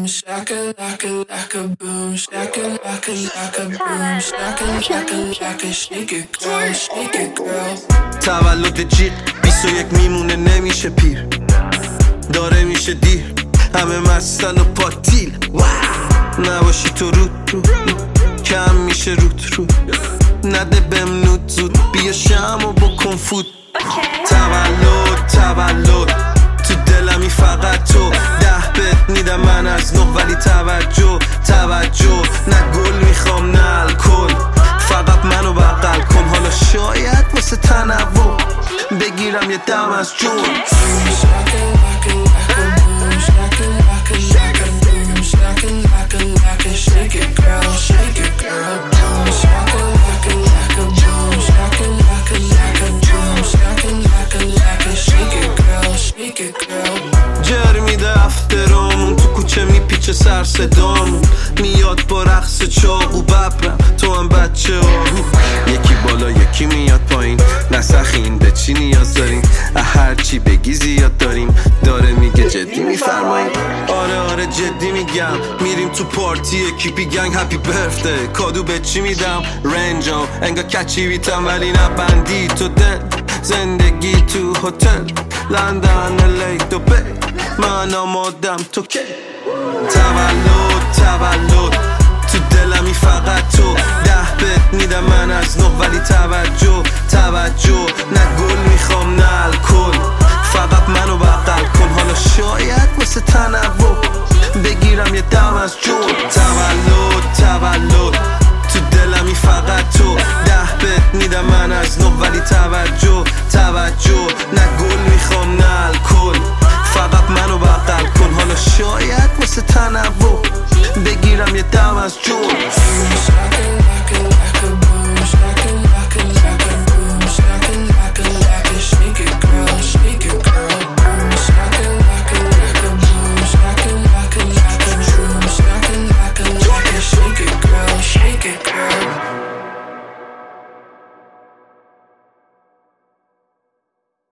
boom, shaka laka boom, shaka laka boom, shaka laka shake it girl. تولد جیغ 21 میمونه نمیشه پیر، داره میشه دیر، همه مستن و پاتیل. نباشی تو رو کم میشه رود نده بهم نود زود، بیا شم و بکن فوت. تولد تو دلمی فقط تو، 10 بهت میدم من از 9، ولی توجه نه گل میخوام نه الکل، فقط منو بغل کن. حالا شاید واسه تنوع بگیرم یه دم از جون. Shake it girl, shake it girl, boom, shaka laka boom, shaka laka boom, shaka laka shake it girl. جرمی دفترامون تو کوچه میپیچه سر صدامون، میاد با رقص چاقو ببرم تو هم بچه آهو. یکی بالا یکی میاد پایین، نسخین به چی نیاز داریم، هر چی بگی زیاد داریم، داره میگه جدی میفرماییم. آره جدی میگم، میریم تو پارتی اکیپی گنگ هپی برفته، کادو به چی میدم رنجام انگا کچی بیتم، ولی نبندی تو دل، زندگی تو هتل لندن الی دوبی، من آمادم تو که. تولد تو دلمی فقط تو، 10 بهت میدم من از 9، ولی توجه نه گل میخوام نه الکل، فقط منو بغل کن. حالا شاید واسه تنوع بگیرم یه دم از جون. تولد تو دلمی فقط تو، 10 بهت میدم من از 9، ولی توجه نه گل میخوام نه الکل، فقط منو بغل کن. حالا شاید واسه تنوع بگیرم یه دم از جون. Shaka laka